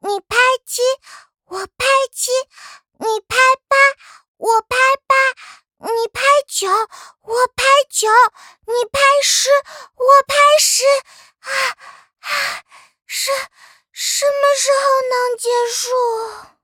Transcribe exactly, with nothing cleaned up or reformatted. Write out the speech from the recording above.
你拍七，我拍七，你拍八，我拍八，你拍九，我拍九，你拍十，我拍十。啊啊，什什么时候能结束？